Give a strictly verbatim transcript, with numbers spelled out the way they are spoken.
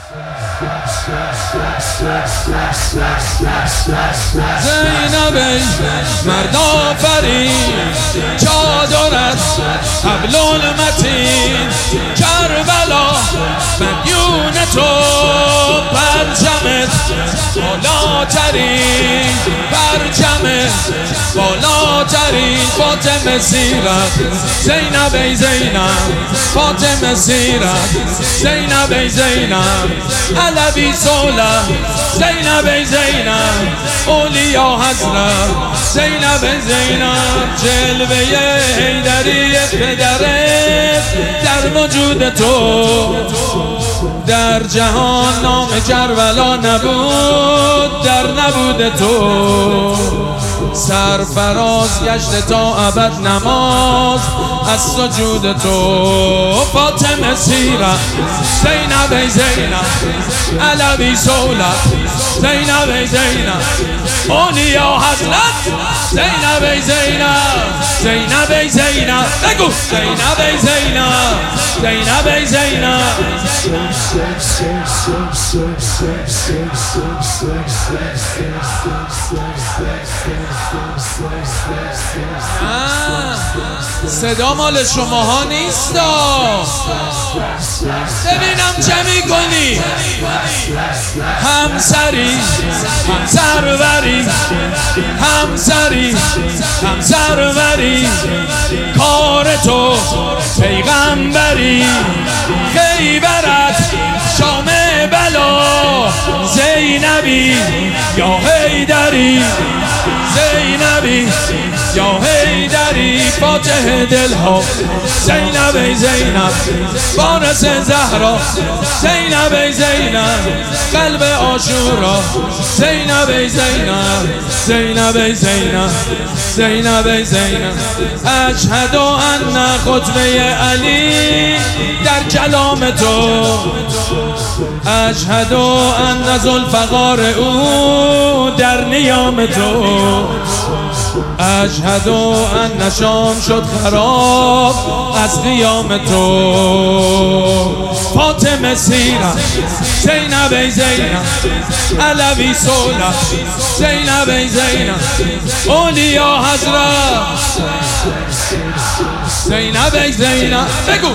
زینب مرد آفرین چادرت حبل المتین کربلا مدیون تو پرچمت بالاترین پرچمت بالاترین فاطمه سیرت زینب ای زینب فاطمه سیرت زینب ای زینب علوی سوله زینب ای زینب اولیا حضرت زینب ای زینب جلوه حیدری پدرت در وجود تو در جهان نام کربلا نبود در نبود تو سرفراز گشت تا ابد نماز از سجود تو فاطمه سیرت زینب ای زینب علوی سولت زینب ای زینب اولیا حضرت زینب ای زینب زینب ای زینب بگو زینب ای زینب زینب ای زینب صدا مال شماها نیست ببینم چه میکنی همسری همسروری همسری همسروری کار تو پیغمبری خیبرت شام بلا زینبی یا حیدری زینبی یا حیدری فاتح دلها زینب ای زینب وارث زهرا زینب ای زینب قلب عاشورا زینب ای زینب زینب ای زینب زینب ای زینب اشهد ان خطبه علی در کلام تو اشهد ان ذوالفقار او در نیام تو اشهد ان شام شد خراب از قیام تو فاطمه سیرت زینب ای زینب علوی سولت زینب ای زینب اولیا حضرت زینب ای زینب بگو